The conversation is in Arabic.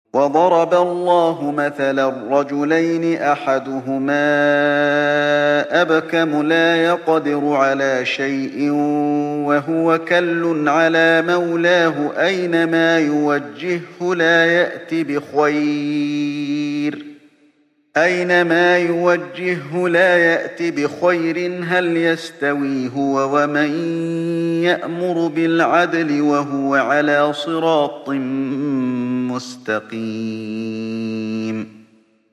وضرب الله مثلا رجلين أحدهما أبكم لا يقدر على شيء وهو كل على مولاه أينما يوجهه لا يأت بخير هل يستوي هو ومن يأمر بالعدل وهو على صراط مستقيم